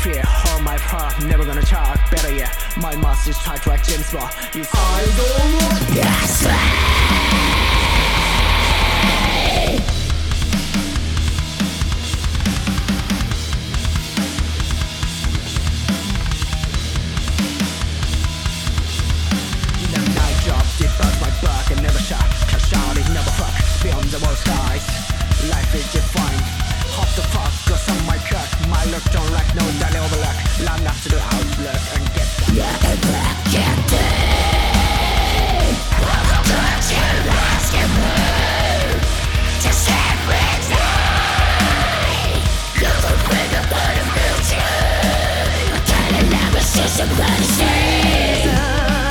fear, hold my path, never gonna talk better yet. My master is tied to a James Bond. I don't want never shot, cash out it, never fuck. Beyond the world skies, life is defined. Hop the fuck, cause on my cut. My look don't like no daily overlook. Line up to the outlook and get down. Yeah, and black captain. Welcome to the basketball. To stand with me. You're the winner, but I'm guilty. I can't never see somebody say.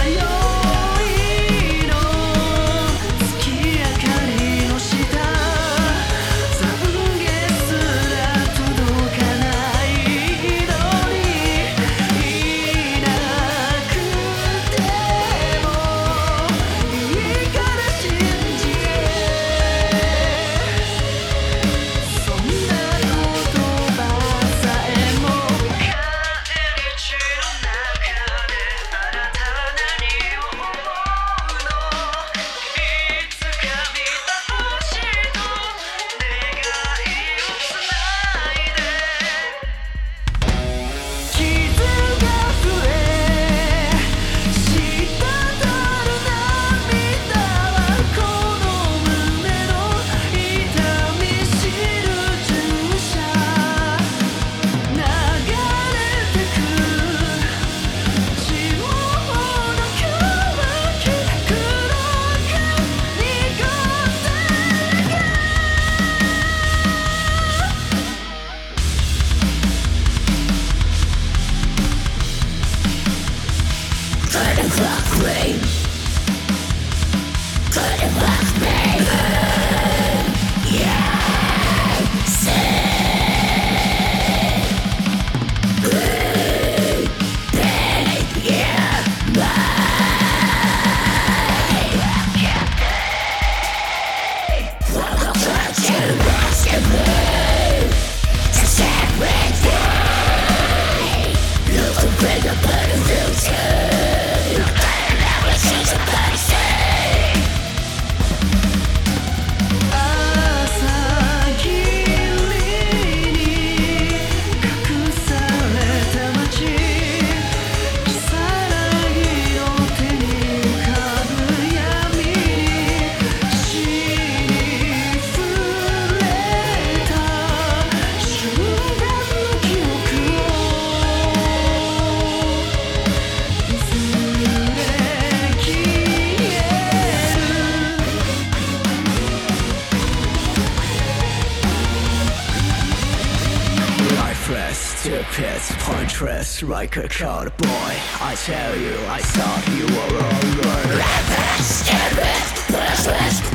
Stupid, pointless, like a cowboy. I tell you, I thought you were all right. Stupid, worthless.